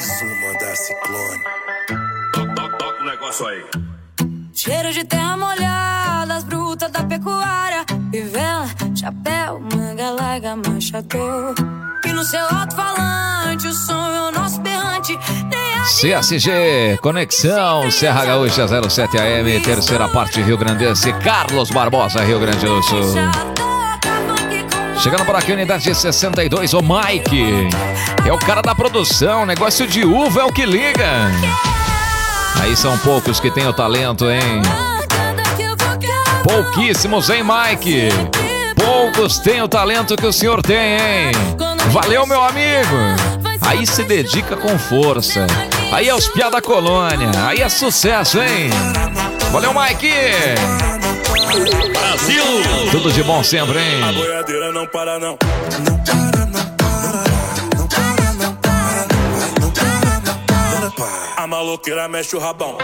Mais uma da Ciclone. Toca o negócio aí. Cheiro de terra molhada, as brutas da pecuária. Vivela, chapéu, manga larga, manchador. E no seu alto-falante, o som é o nosso berrante. CSG, Conexão, Serra Gaúcha 07 AM, terceira parte Rio Grandense, Carlos Barbosa, Rio Grande do Sul. Chegando por aqui, unidade 62, o Mike. É o cara da produção, negócio de uva é o que liga. Aí são poucos que têm o talento, hein? Pouquíssimos, hein, Mike? Poucos têm o talento que o senhor tem, hein? Valeu, meu amigo. Aí se dedica com força. Aí é os piá da colônia. Aí é sucesso, hein? Valeu, Mike. Brasil. Tudo de bom sempre, hein? A boiadeira não para, não. A maloqueira mexe o rabão.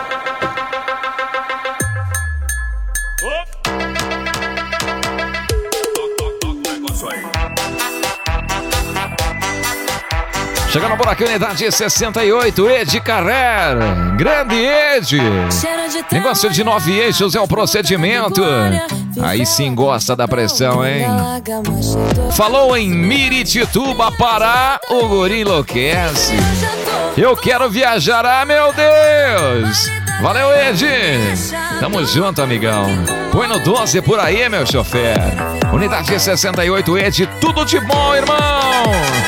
Chegando por aqui, unidade 68, Ed Carrer. Grande Ed. Negócio de 9 eixos é o procedimento. Aí sim gosta da pressão, hein? Falou em Miritituba, Pará, o guri enlouquece. Eu quero viajar, ah, meu Deus. Valeu, Ed. Tamo junto, amigão. Põe no 12 por aí, meu chofer. Unidade 68, Ed, tudo de bom, irmão.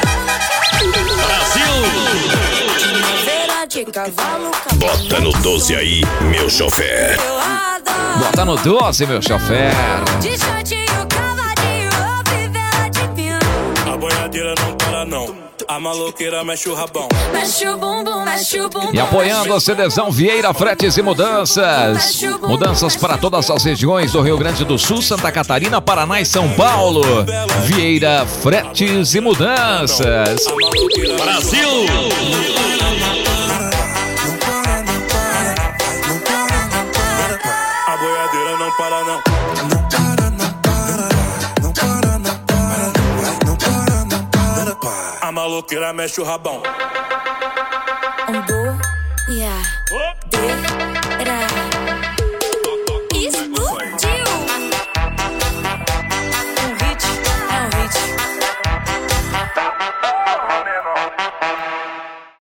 Bota no 12 aí, meu chofer. Bota no 12, meu chofer. A boiadeira não para, não. A maloqueira mexe o rabão. Mexe o bumbum, mexe o bumbum. E apoiando a CDzão Vieira Fretes e Mudanças. Mudanças para todas as regiões do Rio Grande do Sul, Santa Catarina, Paraná e São Paulo. Vieira Fretes e Mudanças. Brasil. A boiadeira não para, não. A maloqueira mexe o rabão. Yeah.